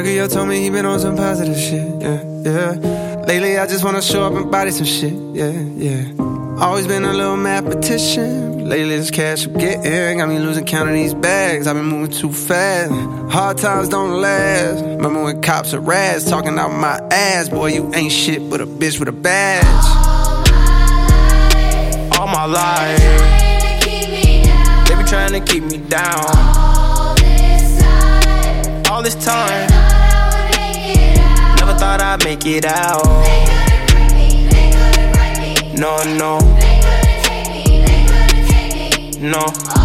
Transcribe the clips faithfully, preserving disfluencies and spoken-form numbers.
Sergio told me he been on some positive shit, yeah, yeah. Lately I just wanna show up and body some shit, yeah, yeah. Always been a little mathematician, but lately this cash I'm getting got me losing count of these bags. I've been moving too fast, hard times don't last. Remember when cops are rats talking out my ass? Boy, you ain't shit but a bitch with a badge. All my life, they be trying to keep me down. All this time, never thought I'd make it out. No, no, no.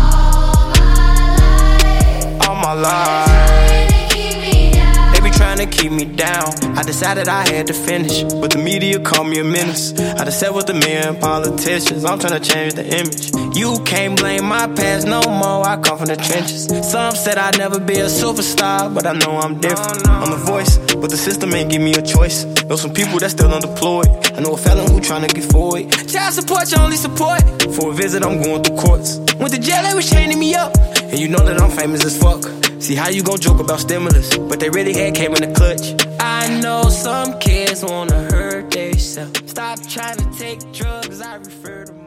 All my life, they be trying to keep me down. I decided I had to finish, but the media called me a menace. I done sat with a million politicians, I'm trying to change the image. You can't blame my past no more, I come from the trenches. Some said I'd never be a superstar, but I know I'm different. I'm the voice, but the system ain't give me a choice. Know some people that still unemployed. I know a felon who tryna get forward. Child support, your only support. For a visit, I'm going through courts. Went to jail, they was chaining me up. And you know that I'm famous as fuck. See how you gon' joke about stimulus, but they really had came in the clutch. I know some kids wanna hurt themselves. Stop trying to take drugs, I refer to